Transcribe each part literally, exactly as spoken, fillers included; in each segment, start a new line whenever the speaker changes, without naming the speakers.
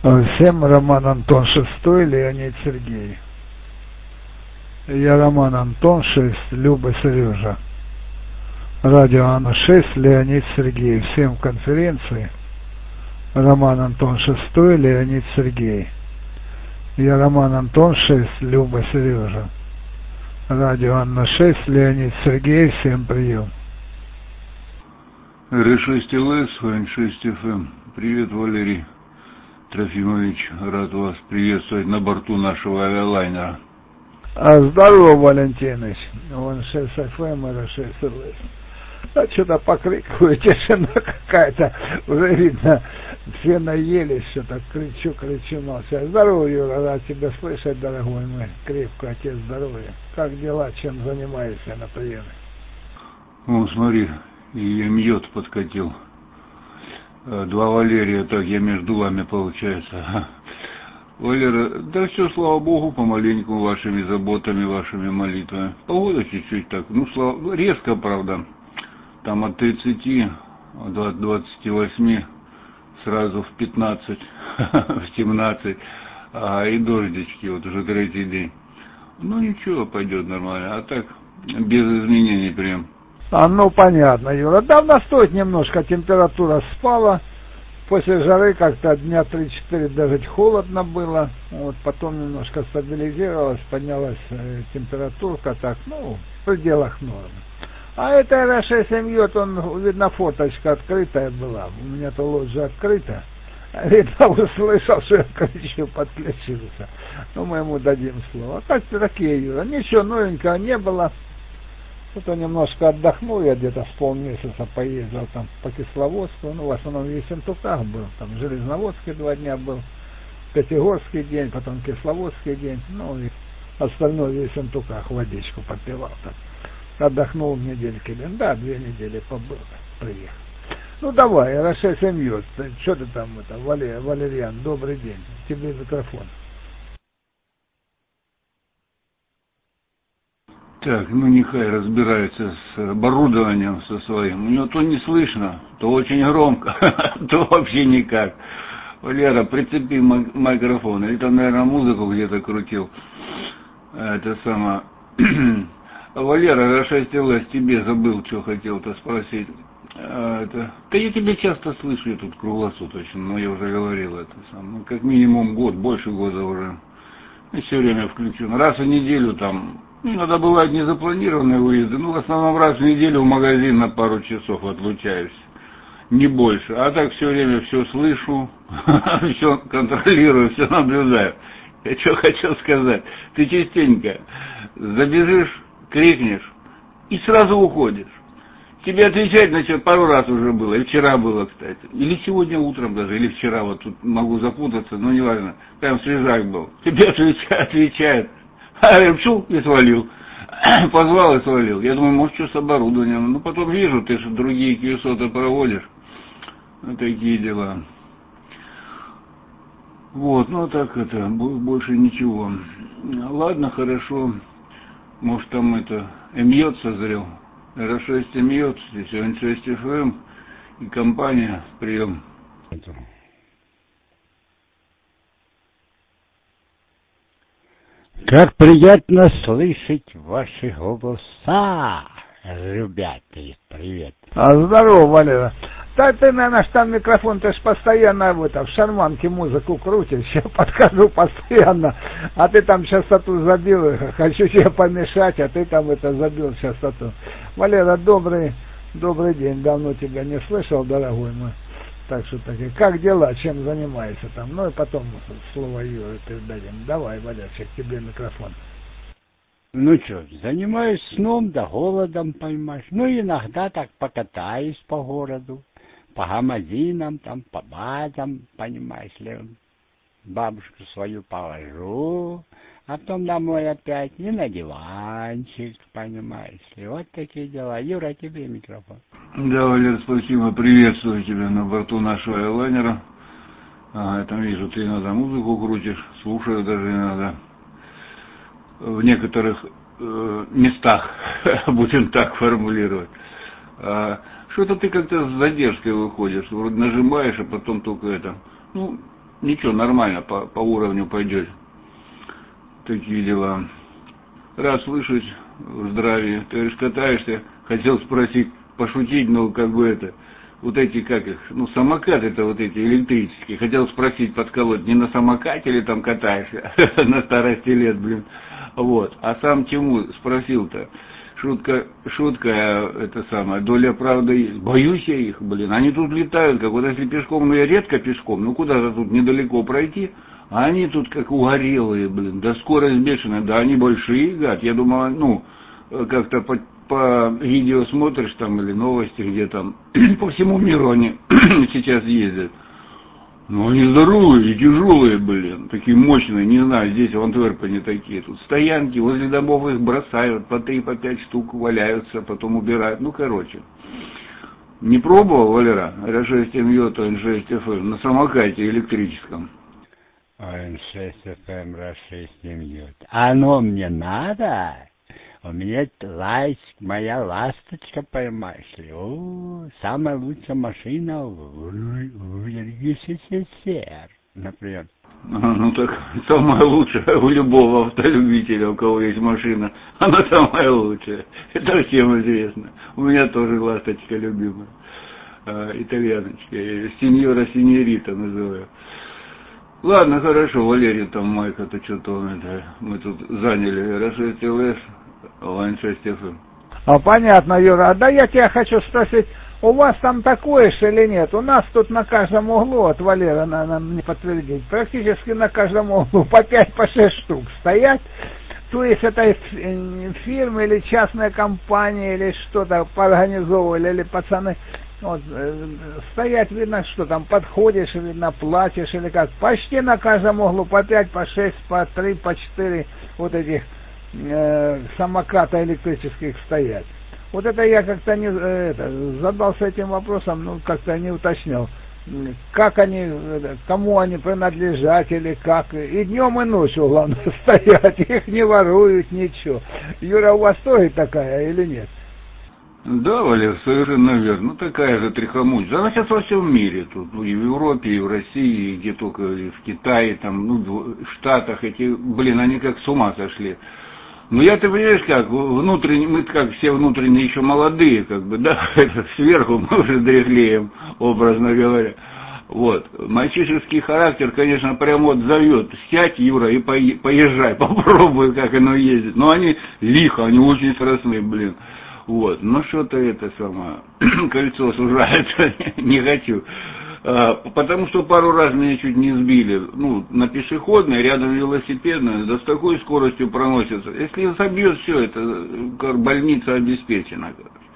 Всем Роман Антон шестой, Леонид Сергей. Я Роман Антон шесть, Люба Сережа. Радио Анна шесть, Леонид Сергей. Всем в конференции. Роман Антон шестой, Леонид Сергей. Я Роман Антон шесть, Люба Сережа. Радио Анна шесть, Леонид Сергей. Всем прием.
эр шесть эл эс, эн шесть эф эм. Привет, Валерий Трофимович. Рад вас приветствовать на борту нашего авиалайнера.
А здорово, Валентинович. эн шесть эф эм, эр шесть эл эс. А что-то покрикиваю, тишина какая-то. Уже видно, все наелись, что-то кричу, кричу, молча. Здорово, Юра, рад тебя слышать, дорогой мой. Крепко, отец, здоровья. Как дела, чем занимаешься на приеме?
О, смотри, и мьет подкатил. Два Валерия, так я между вами, получается. Валера, да все, слава Богу, помаленьку, вашими заботами, вашими молитвами. Погода чуть-чуть так, ну, слава, резко, правда. Там от тридцати до двадцати восьми сразу в пятнадцать, в семнадцать, а и дождички, вот уже третий день. Ну ничего, пойдет нормально, а так без изменений прям.
А, ну понятно, Юра. Да, настоит немножко, температура спала. После жары как-то дня три-четыре даже холодно было. Вот потом немножко стабилизировалась, поднялась э, температурка, так, ну, в пределах нормы. А это эр шесть мьет, он, видно, фоточка открытая была. У меня-то лоджия открыта. Видно, услышал, что я кричу, подключился. Ну, мы ему дадим слово. А так-то такие, Юра. Ничего новенького не было. Тут немножко отдохнул, я где-то с полмесяца поездил там по Кисловодску, ну, в основном в Ессентуках был, там в Железноводске два дня был, Пятигорский день, потом Кисловодский день, ну, и остальное в Ессентуках водичку попивал там. Отдохнул недельки, да, две недели побыл, приехал. Ну, давай, эр шесть мьет, что ты там, это, Валер, Валерьян, добрый день, тебе микрофон.
Так, ну нехай разбирается с оборудованием со своим. У него то не слышно, то очень громко, то вообще никак. Валера, прицепи микрофон. Или там, наверное, музыку где-то крутил. Это самое. Валера, эр шесть эл эс, тебе забыл, что хотел-то спросить. Это... Да я тебя часто слышу, я тут круглосуточно, но я уже говорил это сам. Ну, как минимум год, больше года уже. И все время включен. Раз в неделю там, иногда бывают незапланированные выезды, ну, в основном раз в неделю в магазин на пару часов отлучаюсь. Не больше. А так все время все слышу, все контролирую, все наблюдаю. Я что хотел сказать. Ты частенько забежишь, крикнешь и сразу уходишь. Тебе отвечать, значит, пару раз уже было, и вчера было, кстати. Или сегодня утром даже, или вчера, вот тут могу запутаться, но неважно. Прям свежак был. Тебе отвечает, отвечает. А я пчел и свалил. Позвал и свалил. Я думаю, может, что с оборудованием. Ну, потом вижу, ты же другие кьюсоты проводишь. Вот такие дела. Вот, ну, так это, больше ничего. Ладно, хорошо. Может, там это, мьет созрел. эр шесть мьет, здесь эн шесть эф эм и компания, прием.
Как приятно слышать ваши голоса, ребята, привет.
А, здорово, Валера. Да ты, наверное, там микрофон, ты ж постоянно в, это, в шарманке музыку крутишь, я подхожу постоянно, а ты там частоту забил, хочу тебе помешать, а ты там это забил частоту. Валера, добрый, добрый день, давно тебя не слышал, дорогой мой. Так что таки, как дела, чем занимаешься там? Ну и потом слово Юры передадим. Давай, Валерчик, тебе микрофон.
Ну что, занимаюсь сном да голодом, понимаешь. Ну иногда так покатаюсь по городу, по магазинам, там, по базам, понимаешь ли. Бабушку свою положу, а потом домой опять и на диванчик, понимаешь ли. Вот такие дела. Юра, тебе микрофон.
Да, Валер, спасибо. Приветствую тебя на борту нашего авиалайнера. А, я там вижу, ты иногда музыку крутишь, слушаю даже иногда. В некоторых э, местах, будем так формулировать. А, что-то ты как-то с задержкой выходишь, вроде нажимаешь, а потом только это. Ну, ничего, нормально, по, по уровню пойдет. Такие дела. Раз слышать в здравии, ты же катаешься, хотел спросить, пошутить, но как бы это, вот эти, как их, ну, самокаты-то вот эти электрические, хотел спросить, подколоть, не на самокате ли там катаешься, на старости лет, блин, вот, а сам чему спросил-то, шутка, шутка, это самое, доля правды есть, боюсь я их, блин, они тут летают, как вот если пешком, ну, я редко пешком, ну, куда-то тут недалеко пройти, а они тут как угорелые, блин, да скорость бешеная, да они большие, гад, я думал, ну, как-то по, по видео смотришь там или новости, где там по всему миру они сейчас ездят. Ну они здоровые и тяжелые, блин, такие мощные, не знаю, здесь в Антверпене такие. Тут стоянки, возле домов их бросают, по три, по пять штук валяются, потом убирают. Ну, короче. Не пробовал, Валера, эр шесть эм ю, эн шесть эф эм на самокате электрическом?
эн шесть эф эм, эр шесть эм ю. Оно мне надо? У меня лайк, моя ласточка, понимаешь ли. О, самая лучшая машина в, в СССР, например.
Ага, ну так, самая лучшая у любого автолюбителя, у кого есть машина, она самая лучшая. Это всем известно. У меня тоже ласточка любимая, а, итальяночка, сеньора сеньорита называю. Ладно, хорошо, Валерий там Майка-то что-то он это, мы тут заняли эр шесть эл эс, эн шесть эф эм.
А понятно, Юра. Да я тебя хочу спросить, у вас там такое же или нет? У нас тут на каждом углу, от Валера надо мне подтвердить, практически на каждом углу по пять, по шесть штук стоят. То есть это фирмы или частная компания или что-то поорганизовывали, или пацаны вот, стоять, видно, что там подходишь, видно, платишь или как. Почти на каждом углу по пять, по шесть, по три, по четыре вот этих э, самоката электрических стоят. Вот это я как-то не это, задался этим вопросом, ну как-то не уточнял, как они, кому они принадлежат или как. И днем, и ночью, главное, стоят, их не воруют, ничего. Юра, у вас тоже такая или нет?
Да, Валер, совершенно верно. Ну, такая же трихомучка. Она сейчас во всем мире. Тут и в Европе, и в России, и где только, и в Китае, там, ну, в Штатах эти, блин, они как с ума сошли. Ну, я, ты понимаешь, как, внутренне, мы как все внутренне еще молодые, как бы, да, сверху мы уже дряхлеем, образно говоря. Вот. Мальчишеский характер, конечно, прям вот зовет. Сядь, Юра, и поезжай, попробуй, как оно ездит. Но они лихо, они очень скоростные, блин. Вот, но что-то это самое, кольцо сужается, не хочу. А, потому что пару раз меня чуть не сбили, ну, на пешеходной, рядом велосипедная, да с такой скоростью проносится. Если забьет, все, это как больница обеспечена.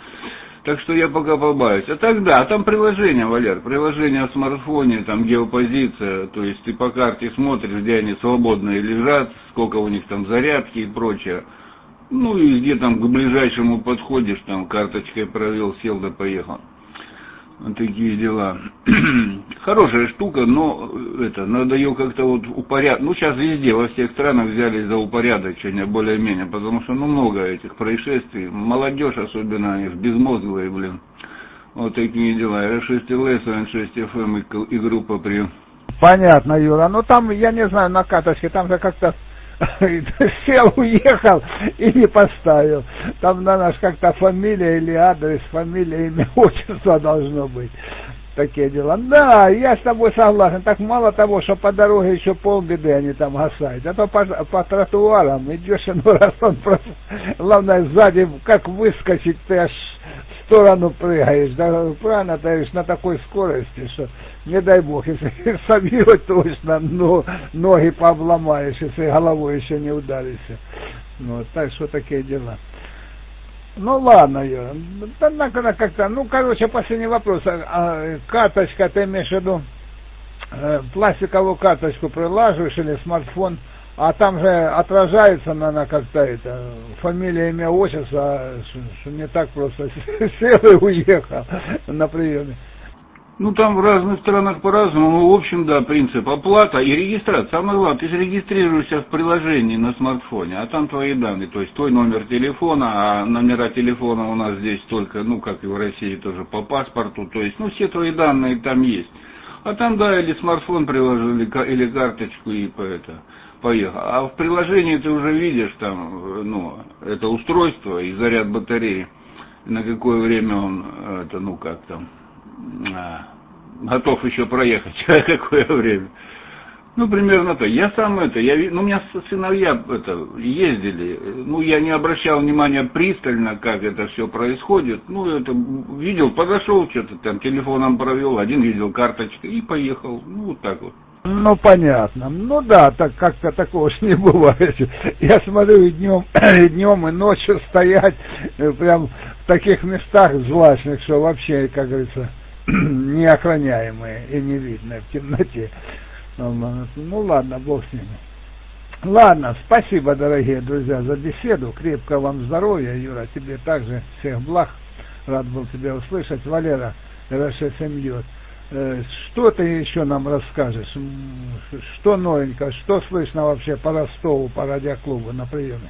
Так что я пока побаюсь. А тогда, а там приложение, Валер, приложение в смартфоне, там геопозиция, то есть ты по карте смотришь, где они свободные лежат, сколько у них там зарядки и прочее. Ну и где там к ближайшему подходишь, там карточкой провел, сел да поехал. Вот такие дела. Хорошая штука, но это, надо ее как-то вот упорядочить. Ну сейчас везде, во всех странах взялись за упорядочение более-менее, потому что ну много этих происшествий. Молодежь особенно, они безмозглые, блин. Вот такие дела. эр шесть эл эс, эн шесть эф эм и группа при...
Понятно, Юра. Ну там, я не знаю, на карточке, там же как-то сел, уехал и не поставил. Там на наш как-то фамилия или адрес, фамилия, имя, отчество должно быть. Такие дела. Да, я с тобой согласен. Так мало того, что по дороге еще полбеды они там гасают. А то по, по тротуарам идешь, ну раз он просто... Главное, сзади, как выскочить, ты аж в сторону прыгаешь. Да, правильно, ты говоришь, на такой скорости, что не дай бог, если собьет точно, но ноги пообломаешь, если головой еще не ударишься. Вот, так что такие дела. Ну ладно, Юра, да, как-то, ну, короче, последний вопрос. А, карточка, ты имеешь в виду, э, пластиковую карточку прилаживаешь или смартфон, а там же отражается, наверное, как-то это, фамилия, имя, отчество, что, что не так просто сел и уехал на приеме.
Ну, там в разных странах по-разному, ну, в общем, да, принцип оплата и регистрация. Самое главное, ты же регистрируешься в приложении на смартфоне, а там твои данные, то есть твой номер телефона, а номера телефона у нас здесь только, ну, как и в России, тоже по паспорту, то есть, ну, все твои данные там есть. А там, да, или смартфон приложил, или, или карточку, и по это, поехал. А в приложении ты уже видишь там, ну, это устройство и заряд батареи, на какое время он, это, ну, как там, а, готов еще проехать, какое время. Ну, примерно так. Я сам это, я, ну, у меня сыновья это, ездили, ну, я не обращал внимания пристально, как это все происходит. Ну, это, видел, подошел, что-то там телефоном провел, один видел карточкой и поехал. Ну, вот так вот.
Ну, понятно. Ну, да, так как-то такого ж не бывает. Я смотрю и днем, и днем, и ночью стоять прям в таких местах злачных, что вообще, как говорится, неохраняемые и не видно в темноте. Ну ладно, бог с ними. Ладно, спасибо, дорогие друзья, за беседу. Крепкого вам здоровья, Юра, тебе также всех благ. Рад был тебя услышать. Валера, РШСМЮ, э, что ты еще нам расскажешь? Что новенькое, что слышно вообще по Ростову, по радиоклубу на приеме?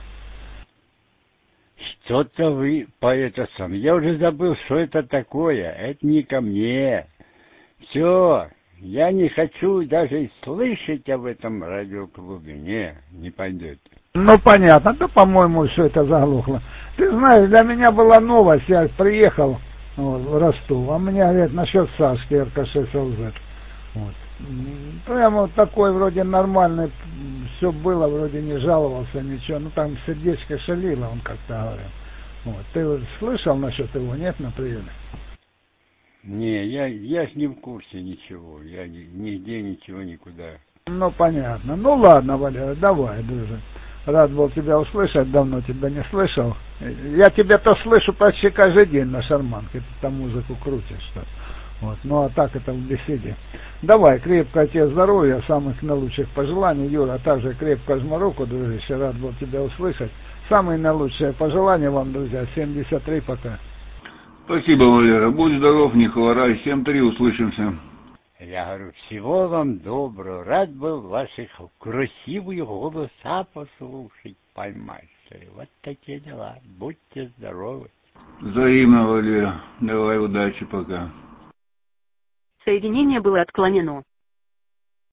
Что-то вы по это сам. Я уже забыл, что это такое. Это не ко мне. Все. Я не хочу даже слышать об этом радиоклубе. Не, не пойдет.
Ну, понятно. Да, по-моему, все это заглохло. Ты знаешь, для меня была новость. Я приехал вот, в Ростов, а мне говорят насчет Сашки эр ка шесть эл зет. Вот. Прямо вот такой вроде нормальный, все было, вроде не жаловался, ничего. Ну, там сердечко шалило, он как-то говорил. Вот. Ты вот слышал насчет его, нет, на приеме?
Не, я, я ж не в курсе ничего. Я ни, нигде ничего никуда.
Ну, понятно. Ну, ладно, Валера, давай, дружи. Рад был тебя услышать, давно тебя не слышал. Я тебя-то слышу почти каждый день на шарманке. Ты там музыку крутишь, что. Вот. Ну, а так это в беседе. Давай, крепкого тебе здоровья, самых наилучших пожеланий. Юра, а также крепко жму руку, дружище, рад был тебя услышать. Самые наилучшие пожелания вам, друзья. семьдесят три пока.
Спасибо, Валера. Будь здоров, не хворай. семь три, услышимся.
Я говорю, всего вам доброго. Рад был ваших красивые голоса послушать, поймать. Вот такие дела. Будьте здоровы.
Взаимно, Валера. Давай, удачи, пока.
Соединение было отклонено.